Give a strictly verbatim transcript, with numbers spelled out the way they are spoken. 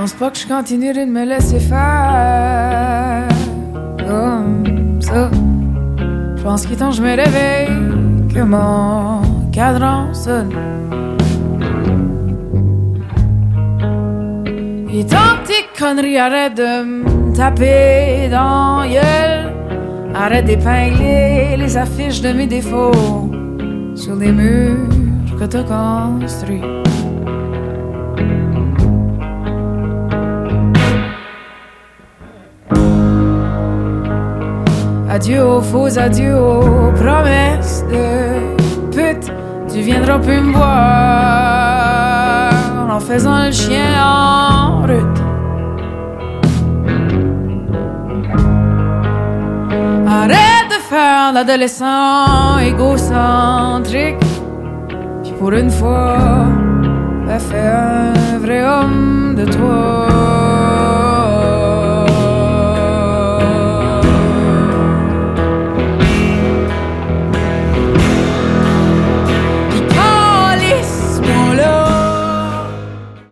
pense pas que je continuerai de me laisser faire comme ça. Je pense qu'il est temps que je me réveille, que mon cadran sonne. Il est temps que tes conneries arrêtent de me taper dans la gueule. Arrête d'épingler les affiches de mes défauts sur les murs que t'as construits. Adieu aux faux adieux, aux promesses de pute. Tu viendras plus me voir en faisant le chien en route. Arrête de faire l'adolescent égocentrique. Puis pour une fois,